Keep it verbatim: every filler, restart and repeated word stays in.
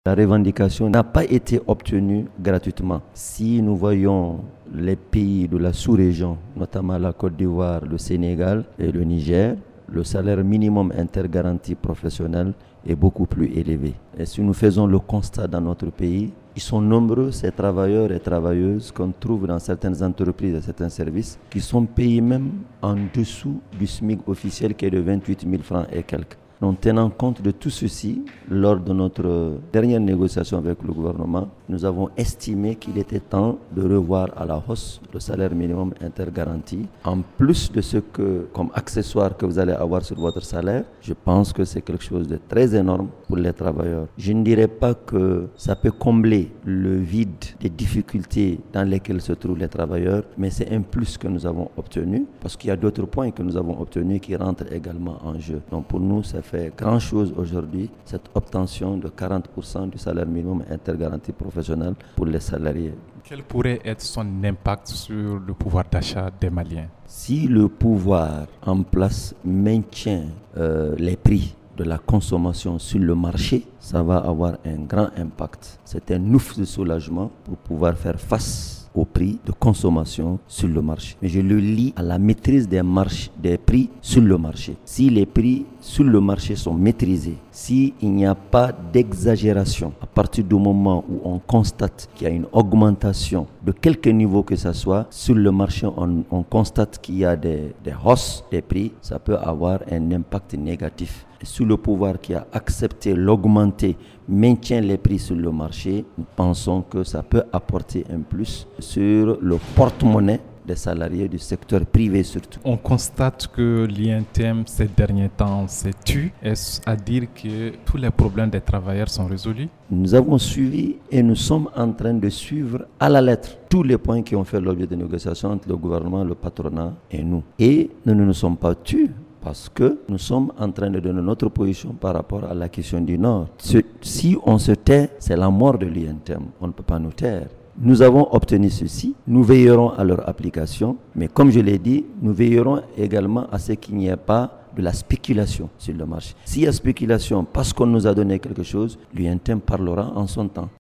La revendication n'a pas été obtenue gratuitement. Si nous voyons les pays de la sous-région, notamment la Côte d'Ivoire, le Sénégal et le Niger, le salaire minimum intergaranti professionnel est beaucoup plus élevé. Et si nous faisons le constat dans notre pays, ils sont nombreux ces travailleurs et travailleuses qu'on trouve dans certaines entreprises et certains services qui sont payés même en dessous du SMIC officiel qui est de vingt-huit mille francs et quelques. Donc, tenant compte de tout ceci, lors de notre dernière négociation avec le gouvernement, nous avons estimé qu'il était temps de revoir à la hausse le salaire minimum intergaranti. En plus de ce que, comme accessoire que vous allez avoir sur votre salaire, je pense que c'est quelque chose de très énorme pour les travailleurs. Je ne dirais pas que ça peut combler le vide des difficultés dans lesquelles se trouvent les travailleurs, mais c'est un plus que nous avons obtenu, parce qu'il y a d'autres points que nous avons obtenus qui rentrent également en jeu. Donc, pour nous, ça fait grand chose aujourd'hui, cette obtention de quarante pour cent du salaire minimum intergaranti professionnel pour les salariés. Quel pourrait être son impact sur le pouvoir d'achat des Maliens? Si le pouvoir en place maintient euh, les prix de la consommation sur le marché, ça va avoir un grand impact. C'est un ouf de soulagement pour pouvoir faire face au prix de consommation sur le marché. Mais je le lie à la maîtrise des, marches, des prix sur le marché. Si les prix sur le marché sont maîtrisés, s'il n'y a pas d'exagération, à partir du moment où on constate qu'il y a une augmentation de quelque niveau que ce soit, sur le marché on, on constate qu'il y a des, des hausses des prix, ça peut avoir un impact négatif. Et sous le pouvoir qui a accepté l'augmenter, maintient les prix sur le marché, nous pensons que ça peut apporter un plus sur le porte-monnaie des salariés du secteur privé surtout. On constate que l'I N T M ces derniers temps s'est tu. Est-ce à dire que tous les problèmes des travailleurs sont résolus? Nous avons suivi et nous sommes en train de suivre à la lettre tous les points qui ont fait l'objet de négociations entre le gouvernement, le patronat et nous. Et nous ne nous sommes pas tus, parce que nous sommes en train de donner notre position par rapport à la question du Nord. Si on se tait, c'est la mort de l'I N T M. On ne peut pas nous taire. Nous avons obtenu ceci, nous veillerons à leur application, mais comme je l'ai dit, nous veillerons également à ce qu'il n'y ait pas de la spéculation sur le marché. S'il y a spéculation parce qu'on nous a donné quelque chose, l'I N T M parlera en son temps.